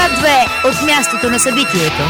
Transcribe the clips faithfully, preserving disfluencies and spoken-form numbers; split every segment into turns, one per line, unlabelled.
К две от мястото на събитието.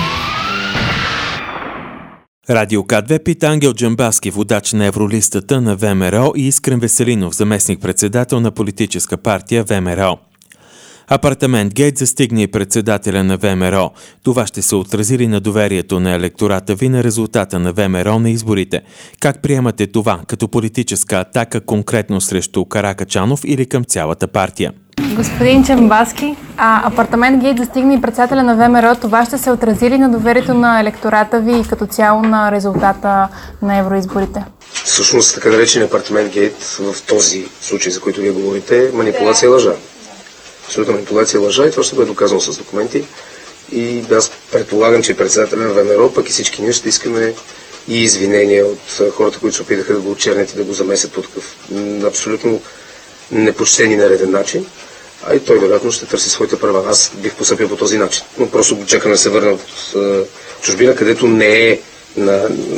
Радио К две пита Ангел Джамбазки, водач на Евролистата на ВМРО, и Искрен Веселинов, заместник-председател на политическа партия ВМРО. Апартамент гейт застигне и председателя на ВМРО. Това ще се отрази ли на доверието на електората ви на резултата на ВМРО на изборите? Как приемате това като политическа атака конкретно срещу Каракачанов или към цялата партия?
Господин Джамбазки, а апартамент гейт застигне и председателя на ВМРО. Това ще се отрази ли на доверието на електората ви и като цяло на резултата на евроизборите?
Всъщност, така наречен апартамент гейт в този случай, за който вие говорите, манипулация и лъжа. Абсолютна манипулация и лъжа, и това ще бъде доказано с документи. И аз предполагам, че председателя на ВМРО, пък и всички ние ще искаме и извинения от хората, които се опитаха да го очернят и да го замесят по такъв абсолютно непочтен и нареден начин. А и той вероятно ще търси своите права. Аз бих постъпил по този начин. Но просто го чакаме да се върне от чужбина, където не е на,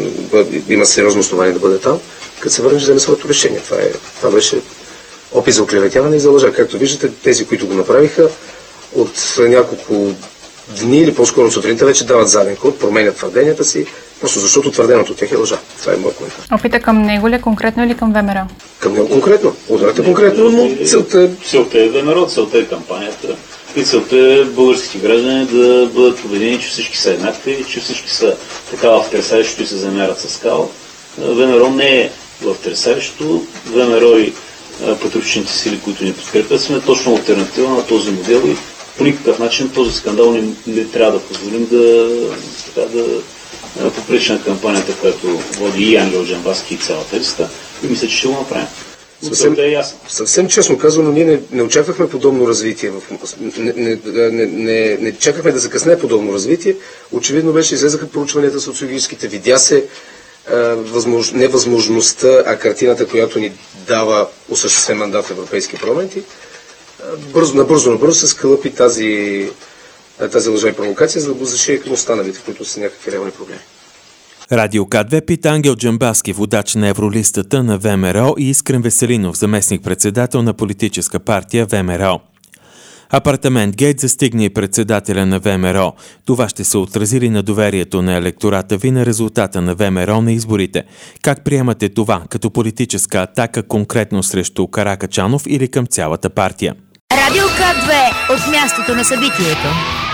има сериозно основание да бъде там. Като се върне, ще вземе своето решение. Това, е, това беше опит за оклеветяване и за лъжа. Както виждате, тези, които го направиха, от няколко дни или по-скоро сутринта вече дават заден ход, променят твърденията си, просто защото твърденото от тях е лъжа. Това е моят коментар.
Опита към него ли конкретно или към ВМРО?
Към него конкретно. Ударете конкретно, но целта е...
Целта е ВМРО, целта е кампанията. И целта е българските граждани да бъдат убедени, че всички са еднакви, че всички са такава в тресаещото и се замерят с скала. ВМРО не е в тресаещото. ВМРО и патриотичните сили, които ни подкрепят, сме точно алтернатива на този модел и по никакъв начин този скандал не, не трябва да позволим да, така, да попречи на кампанията, която води и Ангел Джамбазки и цялата листа, и мисля, че ще го направим.
Съвсем,
е ясно.
Съвсем честно казано, ние не, не очаквахме подобно развитие. В, не, не, не, не, не чакахме да закъсне подобно развитие. Очевидно беше, излезаха проучванията социологическите, видя се Възмож... невъзможността, а картината, която ни дава осъществен мандат в европейски парламенти, бързо, набързо, набързо се скълъпи тази, тази лъжа и провокация, за да го зашие към останалите, които са някакви реални проблеми.
Радио К две пита Ангел Джамбазки, водач на Евролистата на ВМРО, и Искрен Веселинов, заместник-председател на политическа партия ВМРО. Апартамент гейт застигне и председателя на ВМРО. Това ще се отрази ли на доверието на електората ви на резултата на ВМРО на изборите? Как приемате това като политическа атака конкретно срещу Каракачанов или към цялата партия?
Радио К две от мястото на събитието.